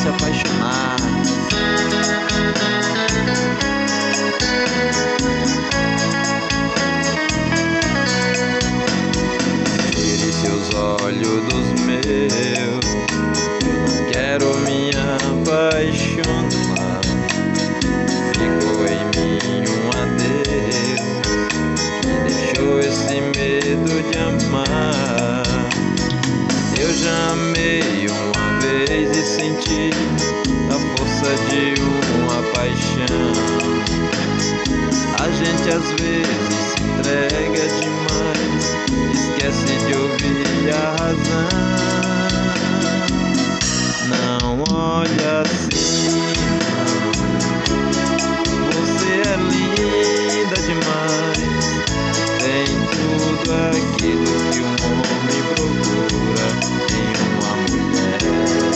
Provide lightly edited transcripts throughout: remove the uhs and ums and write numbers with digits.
se apaixonar. Tire seus olhos dos meus, eu não quero me apaixonar. Ficou em mim um adeus que deixou esse medo de amar. Eu já amei uma vez e senti a força de uma paixão. A gente às vezes se entrega demais, esquece de ouvir a razão. Não olha assim, não. Você é linda demais, tem tudo aquilo que um homem procura em uma mulher.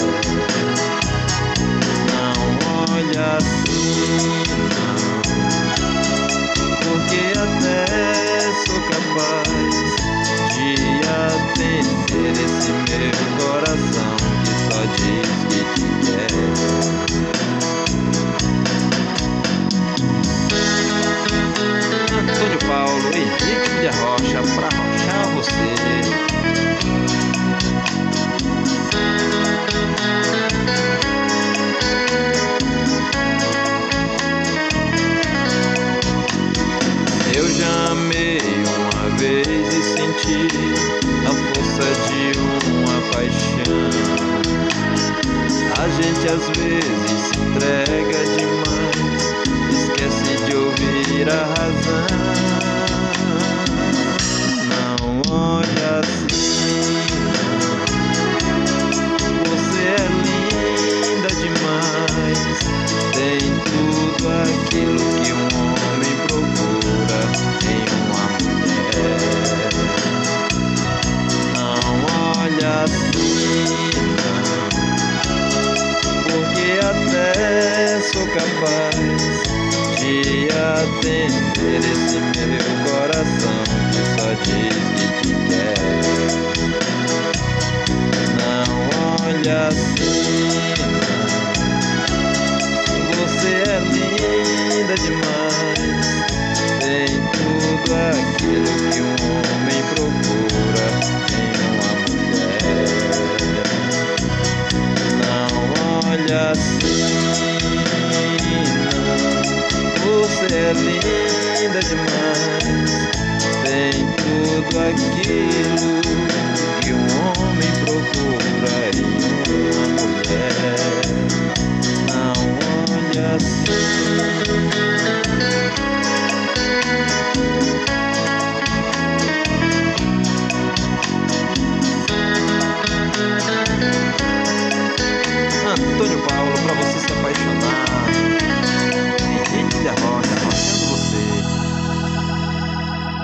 Não olha assim, não, porque até sou capaz de atender esse meu coração que só diz que te quer. Antônio Paulo, Henrique de Rocha, pra arrochar você. Eu já amei uma vez e senti a força de uma paixão. A gente às vezes se entrega demais, esquece de ouvir a razão. Não olha assim, não. Você é linda demais, tem tudo aquilo que um homem procura em uma mulher. Não olha assim, não, porque até sou capaz de atender esse meu coração que só diz que te quer. Não olha assim, não. Você é linda demais, tem tudo aquilo que um homem procura em uma mulher. Não olha assim, você é linda demais, tem tudo aquilo